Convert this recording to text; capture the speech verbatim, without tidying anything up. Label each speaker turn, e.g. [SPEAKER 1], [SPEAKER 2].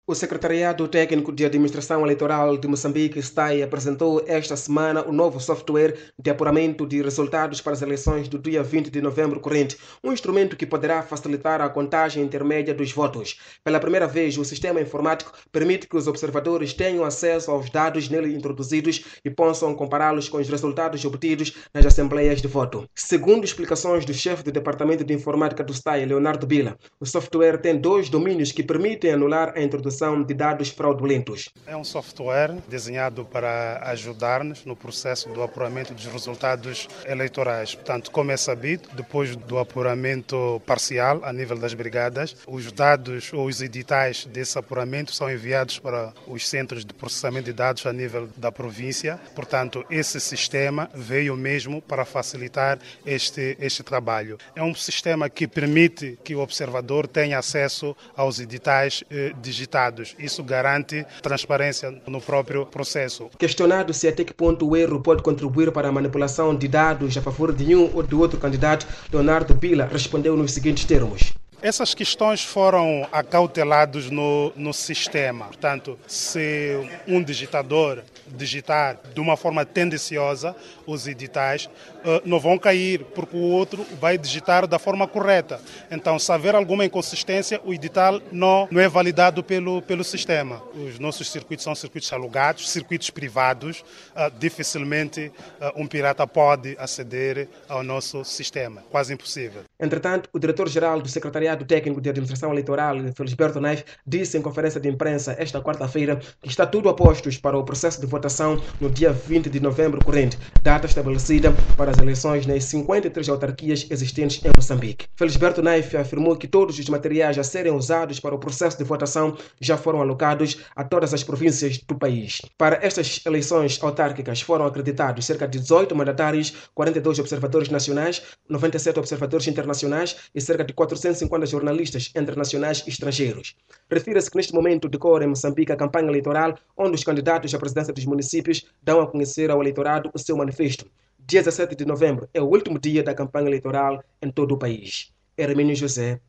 [SPEAKER 1] O Secretariado Técnico de Administração Eleitoral de Moçambique, S T A I, apresentou esta semana o novo software de apuramento de resultados para as eleições do dia vinte de novembro corrente, um instrumento que poderá facilitar a contagem intermédia dos votos. Pela primeira vez, o sistema informático permite que os observadores tenham acesso aos dados nele introduzidos e possam compará-los com os resultados obtidos nas assembleias de voto. Segundo explicações do chefe do Departamento de Informática do S T A I, Leonardo Bila, o software tem dois domínios que permitem anular a introdução de dados fraudulentos.
[SPEAKER 2] É um software desenhado para ajudar-nos no processo do apuramento dos resultados eleitorais. Portanto, como é sabido, depois do apuramento parcial a nível das brigadas, os dados ou os editais desse apuramento são enviados para os centros de processamento de dados a nível da província. Portanto, esse sistema veio mesmo para facilitar este, este trabalho. É um sistema que permite que o observador tenha acesso aos editais eh, digitados. Isso garante transparência no próprio processo.
[SPEAKER 1] Questionado se até que ponto o erro pode contribuir para a manipulação de dados a favor de um ou do outro candidato, Leonardo Bila respondeu nos seguintes termos.
[SPEAKER 2] Essas questões foram acauteladas no, no sistema. Portanto, se um digitador digitar de uma forma tendenciosa os editais, uh, não vão cair, porque o outro vai digitar da forma correta. Então, se haver alguma inconsistência, o edital não, não é validado pelo, pelo sistema. Os nossos circuitos são circuitos alugados, circuitos privados. Uh, dificilmente uh, um pirata pode aceder ao nosso sistema. Quase impossível.
[SPEAKER 1] Entretanto, o diretor-geral do Secretariado Técnico de Administração Eleitoral, Felisberto Naif, disse em conferência de imprensa esta quarta-feira que está tudo a postos para o processo de votação no dia vinte de novembro corrente, data estabelecida para as eleições nas cinquenta e três autarquias existentes em Moçambique. Felisberto Naif afirmou que todos os materiais a serem usados para o processo de votação já foram alocados a todas as províncias do país. Para estas eleições autárquicas foram acreditados cerca de dezoito mandatários, quarenta e dois observadores nacionais, noventa e sete observadores internacionais e cerca de quatrocentos e cinquenta jornalistas internacionais e estrangeiros. Refira-se que neste momento decorre em Moçambique a campanha eleitoral, onde os candidatos à presidência dos municípios dão a conhecer ao eleitorado o seu manifesto. Dia dezessete de novembro é o último dia da campanha eleitoral em todo o país. Hermínio José,